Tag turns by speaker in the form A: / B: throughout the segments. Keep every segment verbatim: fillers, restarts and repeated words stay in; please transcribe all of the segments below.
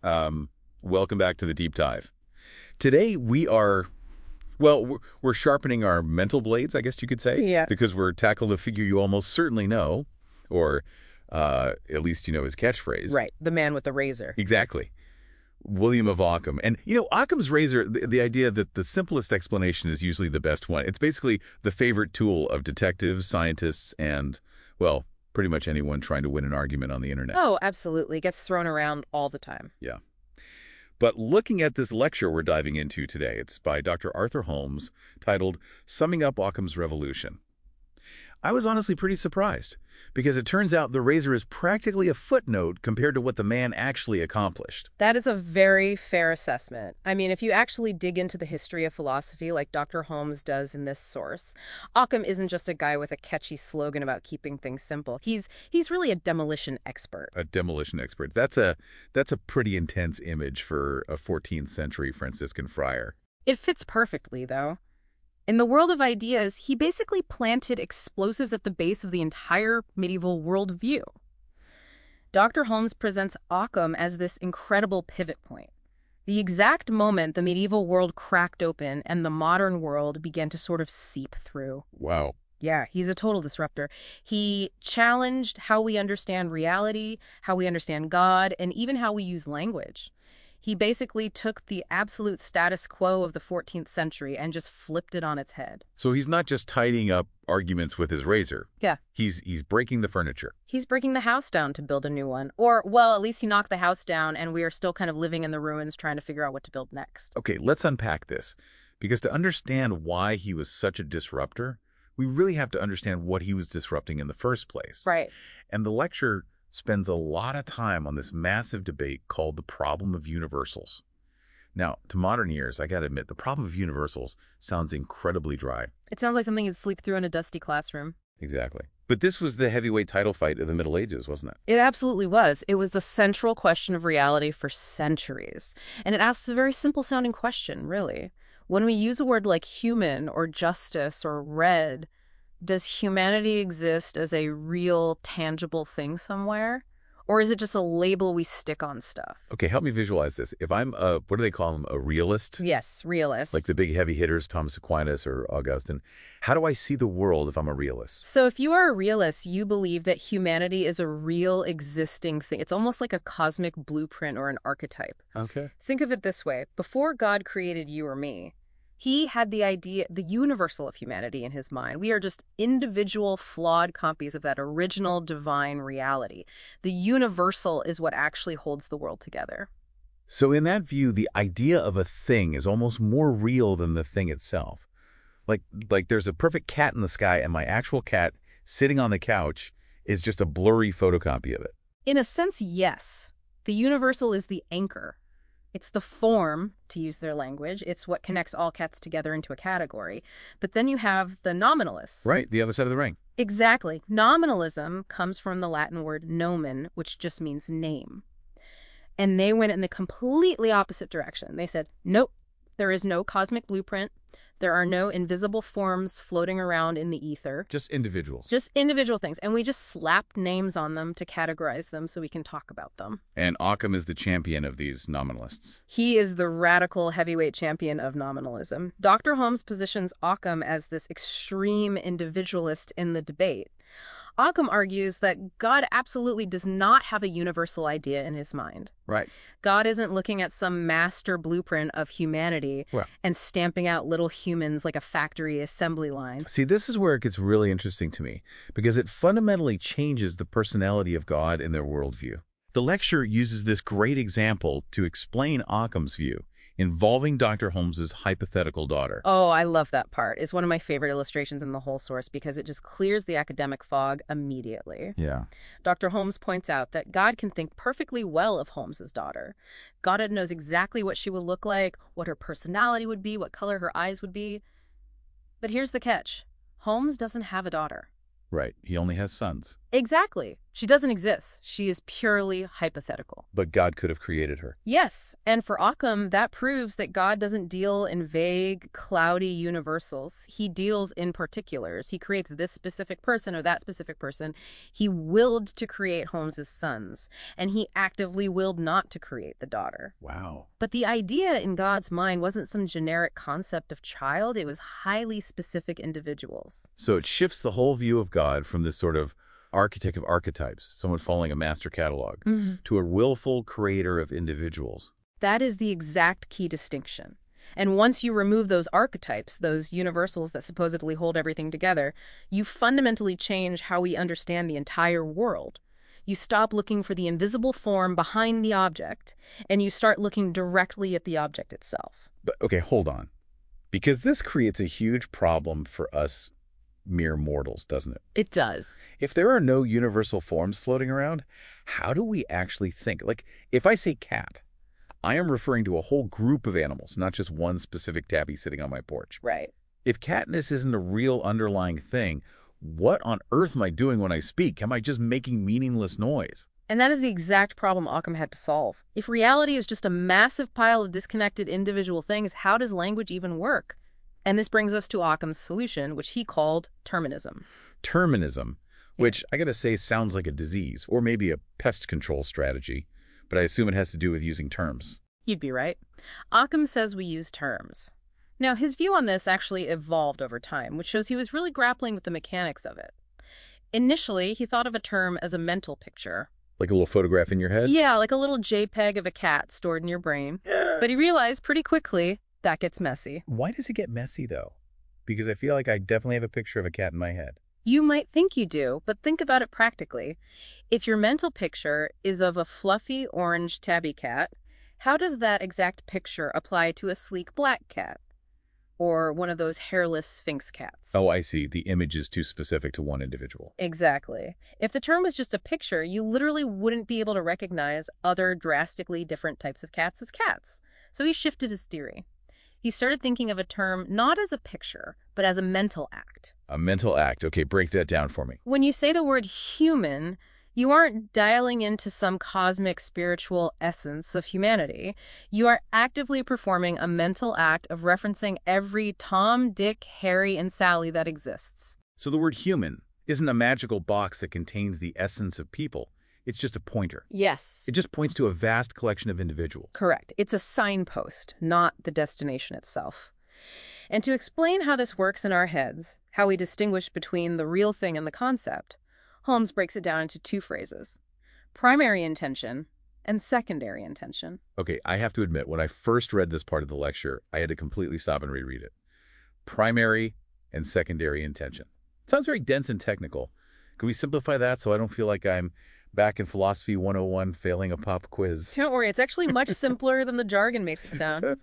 A: Um, welcome back to the Deep Dive. Today we are, well, we're- we're sharpening our mental blades, I guess you could say.
B: Yeah.
A: Because we're tackling a figure you almost certainly know, or uh, at least you know his catchphrase.
B: Right. The man with the razor.
A: Exactly. William of Ockham. And, you know, Occam's razor, the, the idea that the simplest explanation is usually the best one. It's basically the favorite tool of detectives, scientists, and, well, pretty much anyone trying to win an argument on the internet.
B: Oh, absolutely. Gets thrown around all the time.
A: Yeah. But looking at this lecture we're diving into today, it's by Doctor Arthur Holmes, titled Summing Up Occam's Revolution. I was honestly pretty surprised, because it turns out the razor is practically a footnote compared to what the man actually accomplished.
B: That is a very fair assessment. I mean, if you actually dig into the history of philosophy like Doctor Holmes does in this source, Occam isn't just a guy with a catchy slogan about keeping things simple. He's he's really a demolition expert.
A: A demolition expert. That's a that's a pretty intense image for a fourteenth century Franciscan friar.
B: It fits perfectly, though. In the world of ideas, he basically planted explosives at the base of the entire medieval worldview. Doctor Holmes presents Occam as this incredible pivot point, the exact moment the medieval world cracked open and the modern world began to sort of seep through.
A: Wow.
B: Yeah, he's a total disruptor. He challenged how we understand reality, how we understand God, and even how we use language. He basically took the absolute status quo of the fourteenth century and just flipped it on its head.
A: So he's not just tidying up arguments with his razor.
B: Yeah.
A: He's he's breaking the furniture.
B: He's breaking the house down to build a new one. Or, well, at least he knocked the house down and we are still kind of living in the ruins trying to figure out what to build next.
A: Okay, let's unpack this. Because to understand why he was such a disruptor, we really have to understand what he was disrupting in the first place.
B: Right.
A: And the lecture spends a lot of time on this massive debate called the problem of universals. Now, to modern ears, I gotta admit, the problem of universals sounds incredibly dry.
B: It sounds like something you'd sleep through in a dusty classroom.
A: Exactly. But this was the heavyweight title fight of the Middle Ages, wasn't it?
B: It absolutely was. It was the central question of reality for centuries. And it asks a very simple-sounding question, really. When we use a word like human or justice or red, does humanity exist as a real, tangible thing somewhere? Or is it just a label we stick on stuff?
A: Okay, help me visualize this. If I'm a, what do they call them, a realist?
B: Yes, realist.
A: Like the big heavy hitters, Thomas Aquinas or Augustine. How do I see the world if I'm a realist?
B: So if you are a realist, you believe that humanity is a real existing thing. It's almost like a cosmic blueprint or an archetype.
A: Okay.
B: Think of it this way. Before God created you or me, he had the idea, the universal of humanity in his mind. We are just individual, flawed copies of that original divine reality. The universal is what actually holds the world together.
A: So in that view, the idea of a thing is almost more real than the thing itself. Like, like there's a perfect cat in the sky, and my actual cat sitting on the couch is just a blurry photocopy of it.
B: In a sense, yes. The universal is the anchor. It's the form, to use their language. It's what connects all cats together into a category. But then you have the nominalists.
A: Right, the other side of the ring.
B: Exactly. Nominalism comes from the Latin word nomen, which just means name. And they went in the completely opposite direction. They said, nope, there is no cosmic blueprint. There are no invisible forms floating around in the ether.
A: Just individuals.
B: Just individual things. And we just slapped names on them to categorize them so we can talk about them.
A: And Occam is the champion of these nominalists.
B: He is the radical heavyweight champion of nominalism. Doctor Holmes positions Occam as this extreme individualist in the debate. Occam argues that God absolutely does not have a universal idea in his mind.
A: Right.
B: God isn't looking at some master blueprint of humanity
A: Well,
B: and stamping out little humans like a factory assembly line.
A: see, this is where it gets really interesting to me, because it fundamentally changes the personality of God in their worldview. The lecture uses this great example to explain Occam's view, involving Doctor Holmes's hypothetical daughter.
B: Oh, I love that part. It's one of my favorite illustrations in the whole source because it just clears the academic fog immediately.
A: Yeah.
B: Doctor Holmes points out that God can think perfectly well of Holmes's daughter. God knows exactly what she will look like, what her personality would be, what color her eyes would be. But here's the catch. Holmes doesn't have a daughter.
A: Right. He only has sons.
B: Exactly. She doesn't exist. She is purely hypothetical.
A: But God could have created her.
B: Yes, and for Occam, that proves that God doesn't deal in vague, cloudy universals. He deals in particulars. He creates this specific person or that specific person. He willed to create Holmes's sons, and he actively willed not to create the daughter.
A: Wow.
B: But the idea in God's mind wasn't some generic concept of child. It was highly specific individuals.
A: So it shifts the whole view of God from this sort of architect of archetypes, someone following a master catalog,
B: Mm-hmm.
A: to a willful creator of individuals.
B: That is the exact key distinction. And once you remove those archetypes, those universals that supposedly hold everything together, you fundamentally change how we understand the entire world. You stop looking for the invisible form behind the object, and you start looking directly at the object itself.
A: But okay, hold on. Because this creates a huge problem for us mere mortals, doesn't it?
B: It does.
A: If there are no universal forms floating around, how do we actually think? Like, if I say cat, I am referring to a whole group of animals, not just one specific tabby sitting on my porch.
B: Right.
A: If catness isn't a real underlying thing, what on earth am I doing when I speak? Am I just making meaningless noise?
B: And that is the exact problem Occam had to solve. If reality is just a massive pile of disconnected individual things, how does language even work? And this brings us to Occam's solution, which he called terminism.
A: Terminism, which I gotta say sounds like a disease, or maybe a pest control strategy, but I assume it has to do with using terms.
B: You'd be right. Occam says we use terms. Now, his view on this actually evolved over time, which shows he was really grappling with the mechanics of it. Initially, he thought of a term as a mental picture.
A: Like a little photograph in your head?
B: Yeah, like a little JPEG of a cat stored in your brain. But he realized pretty quickly that gets messy.
A: Why does it get messy, though? Because I feel like I definitely have a picture of a cat in my head.
B: You might think you do, but think about it practically. If your mental picture is of a fluffy orange tabby cat, how does that exact picture apply to a sleek black cat? Or one of those hairless Sphinx cats?
A: Oh, I see. The image is too specific to one individual.
B: Exactly. If the term was just a picture, you literally wouldn't be able to recognize other drastically different types of cats as cats. So he shifted his theory. He started thinking of a term not as a picture, but as a mental act.
A: A mental act. Okay, break that down for me.
B: When you say the word human, you aren't dialing into some cosmic spiritual essence of humanity. You are actively performing a mental act of referencing every Tom, Dick, Harry, and Sally that exists.
A: So the word human isn't a magical box that contains the essence of people. It's just a pointer.
B: Yes.
A: It just points to a vast collection of individuals.
B: Correct. It's a signpost, not the destination itself. And to explain how this works in our heads, how we distinguish between the real thing and the concept, Holmes breaks it down into two phrases: primary intention and secondary intention.
A: Okay, I have to admit, when I first read this part of the lecture, I had to completely stop and reread it. Primary and secondary intention. Sounds very dense and technical. Can we simplify that so I don't feel like I'm back in Philosophy one oh one failing a pop quiz?
B: Don't worry, it's actually much simpler than the jargon makes it sound.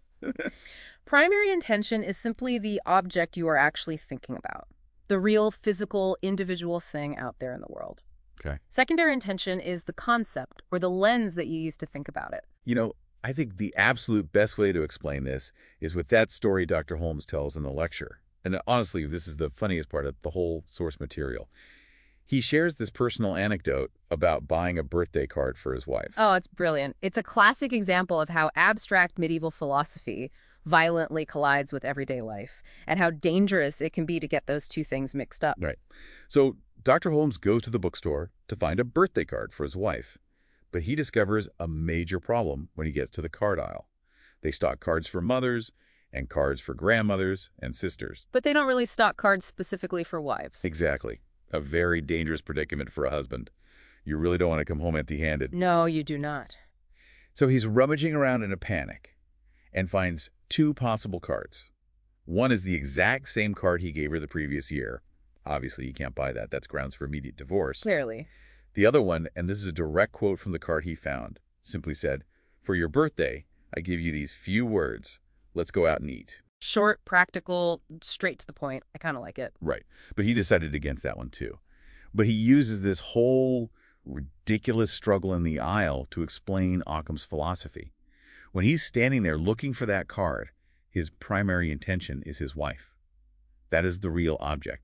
B: Primary intention is simply the object you are actually thinking about, the real physical individual thing out there in the world.
A: Okay.
B: Secondary intention is the concept or the lens that you use to think about it.
A: You know, I think the absolute best way to explain this is with that story Doctor Holmes tells in the lecture. And honestly, this is the funniest part of the whole source material. He shares this personal anecdote about buying a birthday card for his wife.
B: Oh, it's brilliant. It's a classic example of how abstract medieval philosophy violently collides with everyday life, and how dangerous it can be to get those two things mixed up.
A: Right. So Doctor Holmes goes to the bookstore to find a birthday card for his wife, but he discovers a major problem when he gets to the card aisle. They stock cards for mothers and cards for grandmothers and sisters.
B: But they don't really stock cards specifically for wives.
A: Exactly. A very dangerous predicament for a husband. You really don't want to come home empty-handed.
B: No, you do not.
A: So he's rummaging around in a panic and finds two possible cards. One is the exact same card he gave her the previous year. Obviously, you can't buy that. That's grounds for immediate divorce.
B: Clearly.
A: The other one, and this is a direct quote from the card he found, simply said, "For your birthday, I give you these few words. Let's go out and eat."
B: Short, practical, straight to the point. I kind of like it.
A: Right. But he decided against that one, too. But he uses this whole ridiculous struggle in the aisle to explain Occam's philosophy. When he's standing there looking for that card, his primary intention is his wife. That is the real object.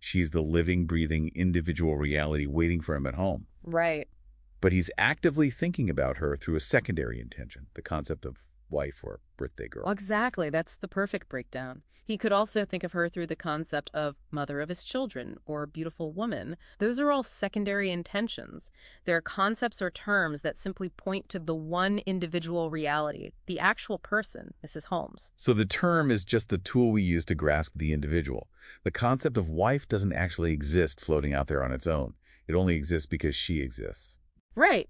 A: She's the living, breathing, individual reality waiting for him at home.
B: Right.
A: But he's actively thinking about her through a secondary intention, the concept of wife or birthday girl.
B: Well, exactly. That's the perfect breakdown. He could also think of her through the concept of mother of his children or beautiful woman. Those are all secondary intentions. They're concepts or terms that simply point to the one individual reality, the actual person, Missus Holmes.
A: So the term is just the tool we use to grasp the individual. The concept of wife doesn't actually exist floating out there on its own. It only exists because she exists.
B: Right.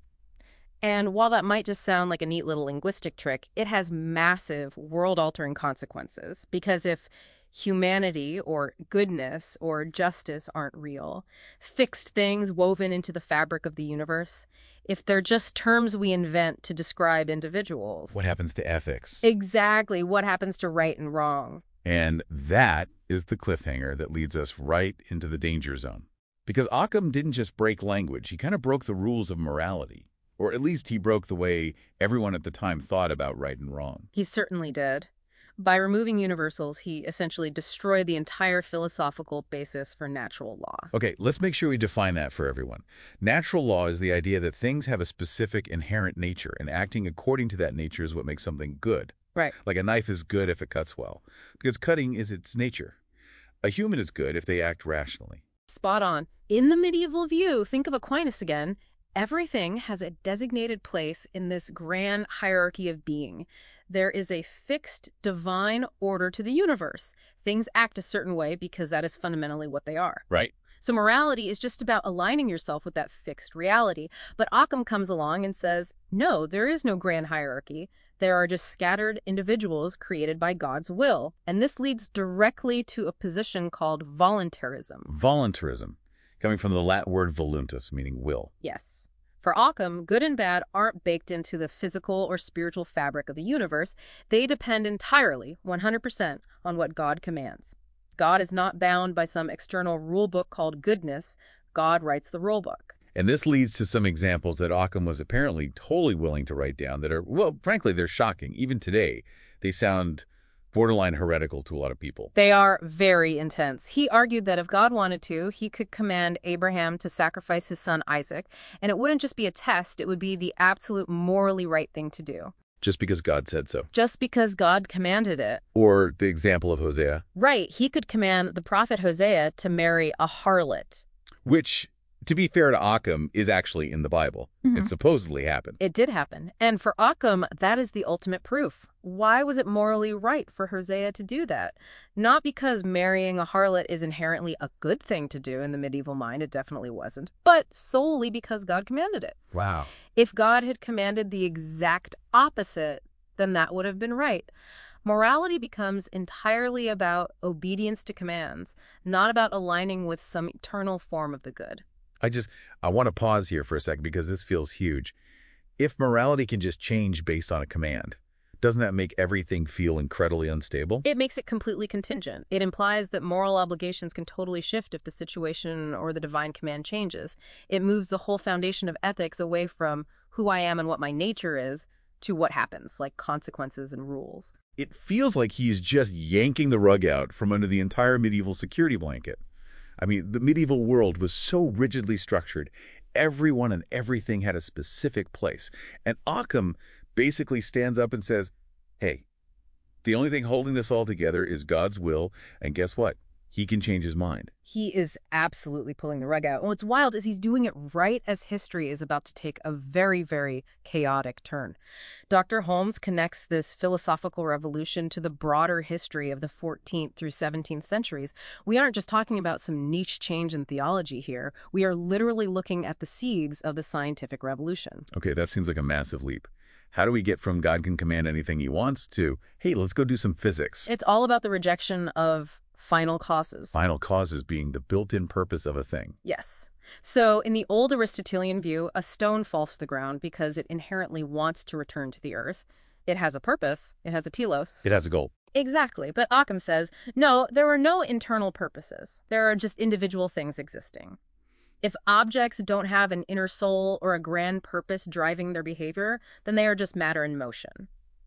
B: And while that might just sound like a neat little linguistic trick, it has massive world-altering consequences. Because if humanity or goodness or justice aren't real, fixed things woven into the fabric of the universe, if they're just terms we invent to describe individuals.
A: What happens to ethics?
B: Exactly. What happens to right and wrong?
A: And that is the cliffhanger that leads us right into the danger zone. Because Occam didn't just break language, he kind of broke the rules of morality. Or at least he broke the way everyone at the time thought about right and wrong.
B: He certainly did. By removing universals, he essentially destroyed the entire philosophical basis for natural law.
A: Okay, let's make sure we define that for everyone. Natural law is the idea that things have a specific inherent nature, and acting according to that nature is what makes something good.
B: Right.
A: Like a knife is good if it cuts well, because cutting is its nature. A human is good if they act rationally.
B: Spot on. In the medieval view, think of Aquinas again. Everything has a designated place in this grand hierarchy of being. There is a fixed divine order to the universe. Things act a certain way because that is fundamentally what they are.
A: Right.
B: So morality is just about aligning yourself with that fixed reality. But Occam comes along and says, no, there is no grand hierarchy. There are just scattered individuals created by God's will. And this leads directly to a position called voluntarism.
A: Voluntarism, coming from the Latin word voluntas, meaning will.
B: Yes. For Occam, good and bad aren't baked into the physical or spiritual fabric of the universe. They depend entirely, one hundred percent, on what God commands. God is not bound by some external rule book called goodness. God writes the rule book.
A: And this leads to some examples that Occam was apparently totally willing to write down that are, well, frankly, they're shocking. Even today, they sound borderline heretical to a lot of people.
B: They are very intense. He argued that if God wanted to, he could command Abraham to sacrifice his son Isaac, and it wouldn't just be a test, it would be the absolute morally right thing to do.
A: Just because God said so.
B: Just because God commanded it.
A: Or the example of Hosea.
B: Right. He could command the prophet Hosea to marry a harlot.
A: Which, to be fair to Occam, is actually in the Bible.
B: Mm-hmm.
A: It supposedly happened.
B: It did happen. And for Occam, that is the ultimate proof. Why was it morally right for Hosea to do that? Not because marrying a harlot is inherently a good thing to do in the medieval mind, it definitely wasn't, but solely because God commanded it.
A: Wow.
B: If God had commanded the exact opposite, then that would have been right. Morality becomes entirely about obedience to commands, not about aligning with some eternal form of the good.
A: I just, I want to pause here for a second because this feels huge. If morality can just change based on a command, doesn't that make everything feel incredibly unstable?
B: It makes it completely contingent. It implies that moral obligations can totally shift if the situation or the divine command changes. It moves the whole foundation of ethics away from who I am and what my nature is to what happens, like consequences and rules.
A: It feels like he's just yanking the rug out from under the entire medieval security blanket. I mean, the medieval world was so rigidly structured. Everyone and everything had a specific place. And Occam basically stands up and says, hey, the only thing holding this all together is God's will, and guess what? He can change his mind.
B: He is absolutely pulling the rug out. And what's wild is he's doing it right as history is about to take a very, very chaotic turn. Doctor Holmes connects this philosophical revolution to the broader history of the fourteenth through seventeenth centuries. We aren't just talking about some niche change in theology here. We are literally looking at the seeds of the scientific revolution.
A: Okay, that seems like a massive leap. How do we get from God can command anything he wants to, hey, let's go do some physics?
B: It's all about the rejection of final causes.
A: Final causes being the built-in purpose of a thing.
B: Yes. So in the old Aristotelian view, a stone falls to the ground because it inherently wants to return to the earth. It has a purpose. It has a telos.
A: It has a goal.
B: Exactly. But Occam says, no, there are no internal purposes. There are just individual things existing. If objects don't have an inner soul or a grand purpose driving their behavior, then they are just matter in motion.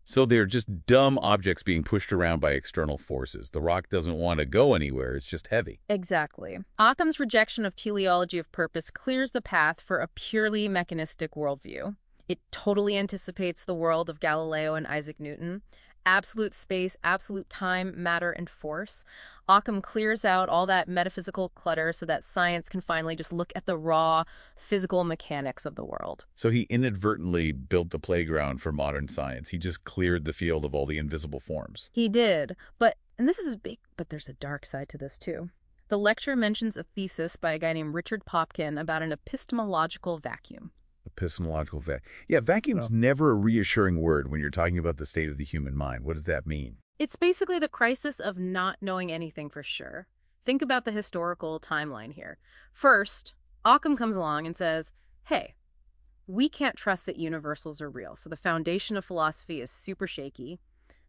A: So they're just dumb objects being pushed around by external forces. The rock doesn't want to go anywhere. It's just heavy.
B: Exactly. Occam's rejection of teleology of purpose clears the path for a purely mechanistic worldview. It totally anticipates the world of Galileo and Isaac Newton. Absolute space, absolute time, matter, and force. Occam clears out all that metaphysical clutter so that science can finally just look at the raw physical mechanics of the world.
A: So he inadvertently built the playground for modern science. He just cleared the field of all the invisible forms.
B: He did, but, and this is big, but there's a dark side to this too. The lecture mentions a thesis by a guy named Richard Popkin about an epistemological vacuum.
A: Epistemological vacuum. Yeah, vacuum's
C: No.
A: never a reassuring word when you're talking about the state of the human mind. What does that mean?
B: It's basically the crisis of not knowing anything for sure. Think about the historical timeline here. First, Occam comes along and says, hey, we can't trust that universals are real, so the foundation of philosophy is super shaky.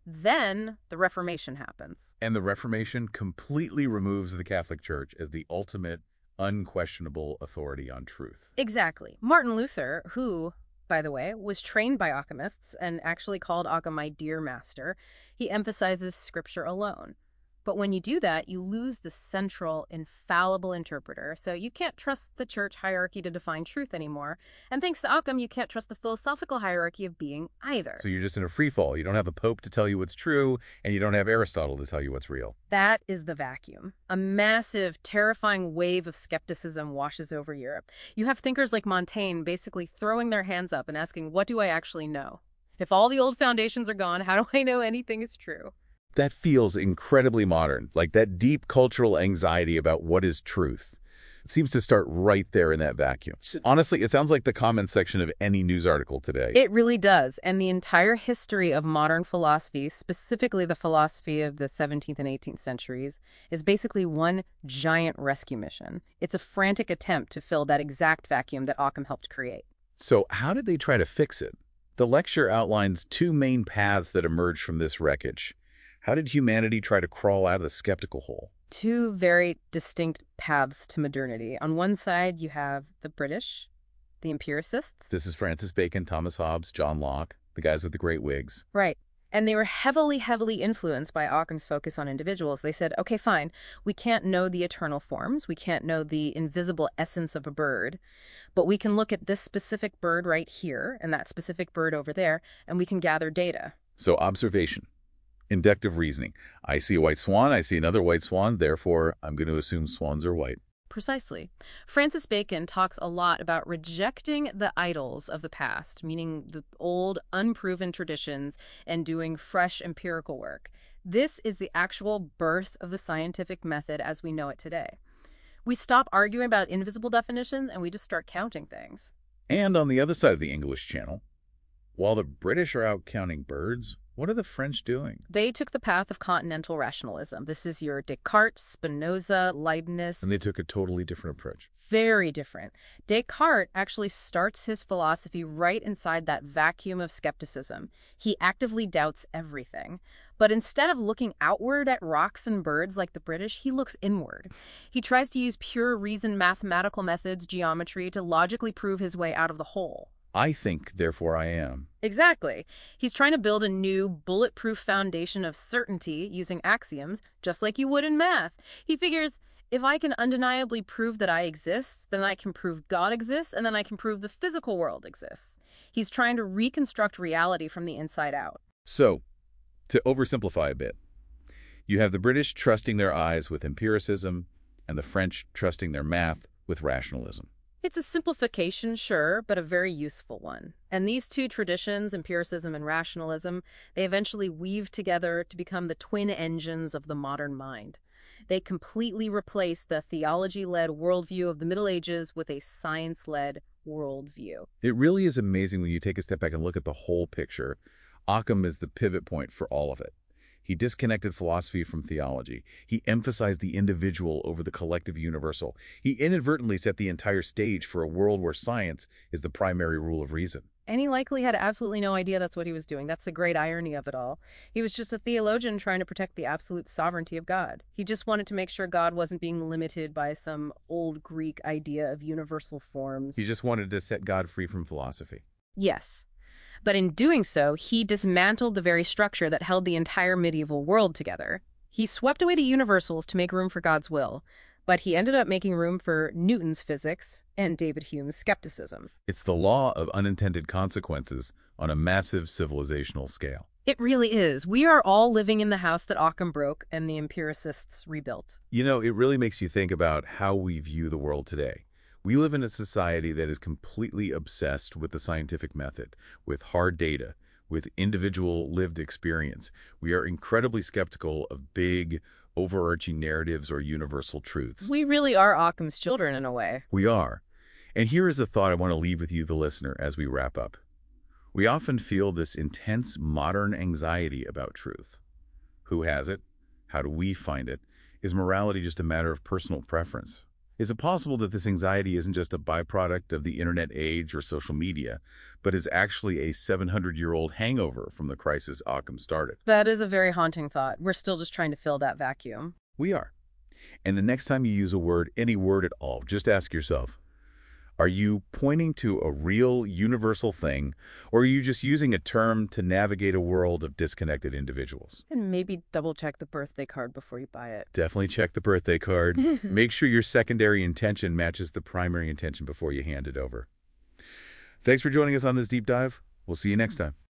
B: Then the Reformation happens.
A: And the Reformation completely removes the Catholic Church as the ultimate, unquestionable authority on truth.
B: Exactly. Martin Luther, who, by the way, was trained by Occamists and actually called Occam my dear master, he emphasizes scripture alone. But when you do that, you lose the central, infallible interpreter, so you can't trust the church hierarchy to define truth anymore. And thanks to Occam, you can't trust the philosophical hierarchy of being either.
A: So you're just in a free fall. You don't have a pope to tell you what's true, and you don't have Aristotle to tell you what's real.
B: That is the vacuum. A massive, terrifying wave of skepticism washes over Europe. You have thinkers like Montaigne basically throwing their hands up and asking, what do I actually know? If all the old foundations are gone, how do I know anything is true?
A: That feels incredibly modern, like that deep cultural anxiety about what is truth. It seems to start right there in that vacuum. Honestly, it sounds like the comments section of any news article today.
B: It really does. And the entire history of modern philosophy, specifically the philosophy of the seventeenth and eighteenth centuries, is basically one giant rescue mission. It's a frantic attempt to fill that exact vacuum that Occam helped create.
A: So how did they try to fix it? The lecture outlines two main paths that emerged from this wreckage. How did humanity try to crawl out of the skeptical hole?
B: Two very distinct paths to modernity. On one side, you have the British, the empiricists.
A: This is Francis Bacon, Thomas Hobbes, John Locke, the guys with the great wigs.
B: Right. And they were heavily, heavily influenced by Occam's focus on individuals. They said, okay, fine, we can't know the eternal forms. We can't know the invisible essence of a bird. But we can look at this specific bird right here and that specific bird over there, and we can gather data.
A: So observation. Inductive reasoning. I see a white swan, I see another white swan, therefore I'm going to assume swans are white.
B: Precisely. Francis Bacon talks a lot about rejecting the idols of the past, meaning the old, unproven traditions, and doing fresh empirical work. This is the actual birth of the scientific method as we know it today. We stop arguing about invisible definitions and we just start counting things.
A: And on the other side of the English Channel, while the British are out counting birds, what are the French doing?
B: They took the path of continental rationalism. This is your Descartes, Spinoza, Leibniz.
A: And they took a totally different approach.
B: Very different. Descartes actually starts his philosophy right inside that vacuum of skepticism. He actively doubts everything. But instead of looking outward at rocks and birds like the British, he looks inward. He tries to use pure reason mathematical methods, geometry, to logically prove his way out of the hole.
A: I think, therefore I am.
B: Exactly. He's trying to build a new, bulletproof foundation of certainty using axioms, just like you would in math. He figures, if I can undeniably prove that I exist, then I can prove God exists, and then I can prove the physical world exists. He's trying to reconstruct reality from the inside out.
A: So, to oversimplify a bit, you have the British trusting their eyes with empiricism, and the French trusting their math with rationalism.
B: It's a simplification, sure, but a very useful one. And these two traditions, empiricism and rationalism, they eventually weave together to become the twin engines of the modern mind. They completely replace the theology-led worldview of the Middle Ages with a science-led worldview.
A: It really is amazing when you take a step back and look at the whole picture. Occam is the pivot point for all of it. He disconnected philosophy from theology. He emphasized the individual over the collective universal. He inadvertently set the entire stage for a world where science is the primary rule of reason.
B: And he likely had absolutely no idea that's what he was doing. That's the great irony of it all. He was just a theologian trying to protect the absolute sovereignty of God. He just wanted to make sure God wasn't being limited by some old Greek idea of universal forms.
A: He just wanted to set God free from philosophy.
B: Yes. But in doing so, he dismantled the very structure that held the entire medieval world together. He swept away the universals to make room for God's will, but he ended up making room for Newton's physics and David Hume's skepticism.
A: It's the law of unintended consequences on a massive civilizational scale.
B: It really is. We are all living in the house that Occam broke and the empiricists rebuilt.
A: You know, it really makes you think about how we view the world today. We live in a society that is completely obsessed with the scientific method, with hard data, with individual lived experience. We are incredibly skeptical of big, overarching narratives or universal truths.
B: We really are Occam's children in a way.
A: We are. And here is a thought I want to leave with you, the listener, as we wrap up. We often feel this intense modern anxiety about truth. Who has it? How do we find it? Is morality just a matter of personal preference? Is it possible that this anxiety isn't just a byproduct of the internet age or social media, but is actually a seven hundred year old hangover from the crisis Occam started?
B: That is a very haunting thought. We're still just trying to fill that vacuum.
A: We are. And the next time you use a word, any word at all, just ask yourself, are you pointing to a real universal thing, or are you just using a term to navigate a world of disconnected individuals?
B: And maybe double check the birthday card before you buy it.
A: Definitely check the birthday card. Make sure your secondary intention matches the primary intention before you hand it over. Thanks for joining us on this deep dive. We'll see you next time.